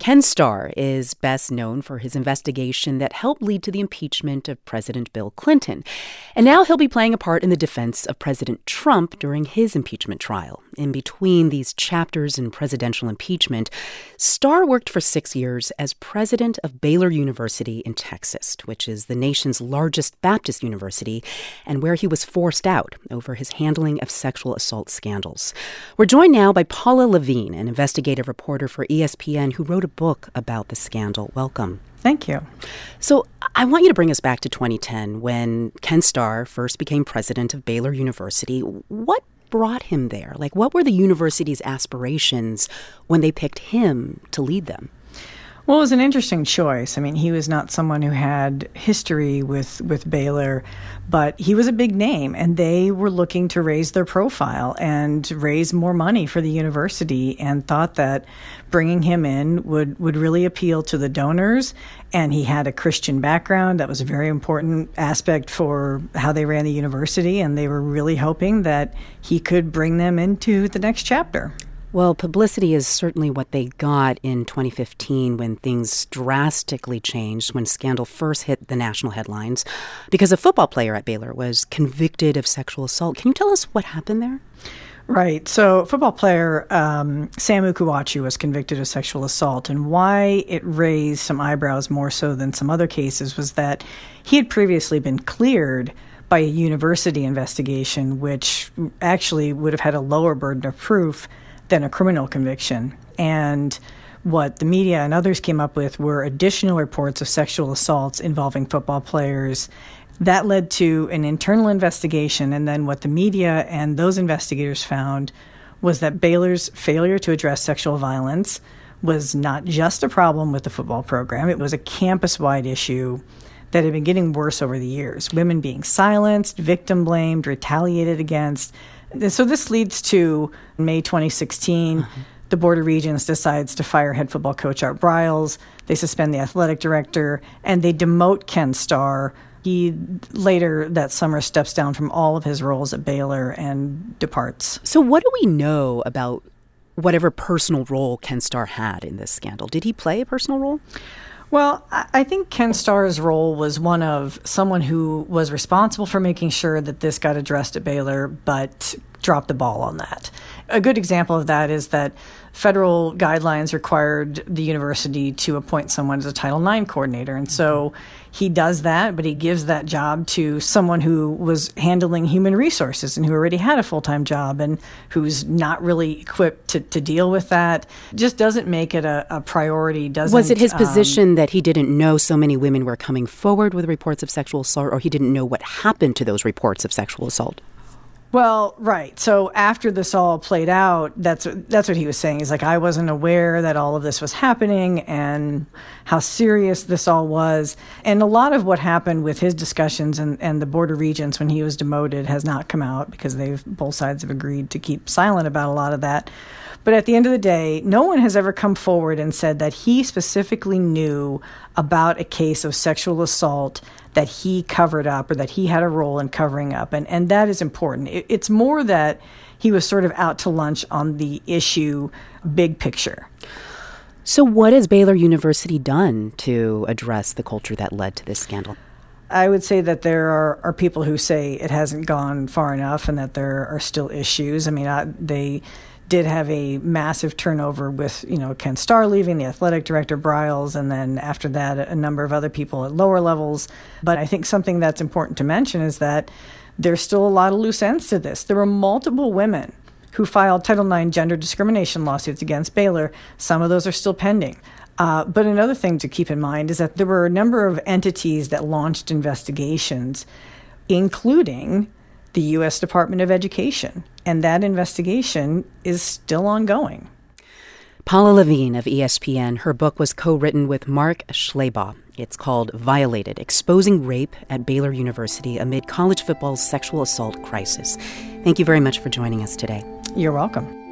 Ken Starr is best known for his investigation that helped lead to the impeachment of President Bill Clinton. And now he'll be playing a part in the defense of President Trump during his impeachment trial. In between these chapters in presidential impeachment, Starr worked for 6 years as president of Baylor University in Texas, which is the nation's largest Baptist university, and where he was forced out over his handling of sexual assault scandals. We're joined now by Paula Levine, an investigative reporter for ESPN who wrote a book about the scandal. Welcome. Thank you. So I want you to bring us back to 2010 when Ken Starr first became president of Baylor University. What brought him there? What were the university's aspirations when they picked him to lead them? Well, it was an interesting choice. I mean, he was not someone who had history with Baylor, but he was a big name, and they were looking to raise their profile and raise more money for the university, and thought that bringing him in would really appeal to the donors. And he had a Christian background. That was a very important aspect for how they ran the university, and they were really hoping that he could bring them into the next chapter. Well, publicity is certainly what they got in 2015 when things drastically changed, when scandal first hit the national headlines, because a football player at Baylor was convicted of sexual assault. Can you tell us what happened there? Right. So football player Sam Ukuwachu was convicted of sexual assault. And why it raised some eyebrows more so than some other cases was that he had previously been cleared by a university investigation, which actually would have had a lower burden of proof than a criminal conviction. And what the media and others came up with were additional reports of sexual assaults involving football players. That led to an internal investigation, and then what the media and those investigators found was that Baylor's failure to address sexual violence was not just a problem with the football program, it was a campus-wide issue that had been getting worse over the years. Women being silenced, victim-blamed, retaliated against. So this leads to May 2016, the Board of Regents decides to fire head football coach Art Briles. They suspend the athletic director, and they demote Ken Starr. He later that summer steps down from all of his roles at Baylor and departs. So what do we know about whatever personal role Ken Starr had in this scandal? Did he play a personal role? Well, I think Ken Starr's role was one of someone who was responsible for making sure that this got addressed at Baylor, but dropped the ball on that. A good example of that is that federal guidelines required the university to appoint someone as a Title IX coordinator. And so he does that, but he gives that job to someone who was handling human resources and who already had a full-time job and who's not really equipped to deal with that. Just doesn't make it a priority. Was it his position that he didn't know so many women were coming forward with reports of sexual assault, or he didn't know what happened to those reports of sexual assault? Well, right. So after this all played out, that's what he was saying. He's like, I wasn't aware that all of this was happening and how serious this all was. And a lot of what happened with his discussions and the Board of Regents when he was demoted has not come out because both sides have agreed to keep silent about a lot of that. But at the end of the day, no one has ever come forward and said that he specifically knew about a case of sexual assault that he covered up or that he had a role in covering up. And that is important. It's more that he was sort of out to lunch on the issue, big picture. So what has Baylor University done to address the culture that led to this scandal? I would say that there are people who say it hasn't gone far enough and that there are still issues. I mean, they did have a massive turnover with, Ken Starr leaving, the athletic director Briles, and then after that, a number of other people at lower levels. But I think something that's important to mention is that there's still a lot of loose ends to this. There were multiple women who filed Title IX gender discrimination lawsuits against Baylor. Some of those are still pending. But another thing to keep in mind is that there were a number of entities that launched investigations, including the U.S. Department of Education, and that investigation is still ongoing. Paula Levine of ESPN. Her book was co-written with Mark Schleybaugh. It's called Violated: Exposing Rape at Baylor University Amid College Football's Sexual Assault Crisis. Thank you very much for joining us today. You're welcome.